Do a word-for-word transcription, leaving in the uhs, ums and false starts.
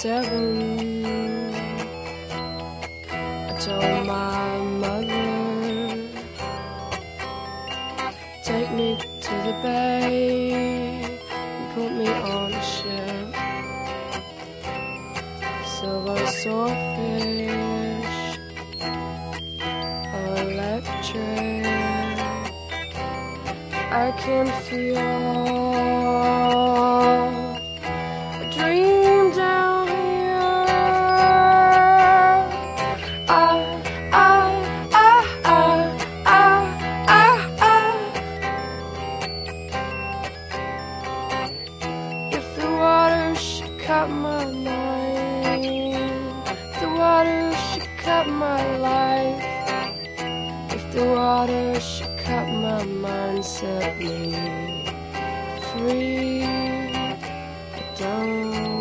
seven, I told my mother, take me to the bay and put me on a ship. Silver swordfish, electric, I can feel cut my mind, if the water should cut my life, if the water should cut my mind, set me free. I don't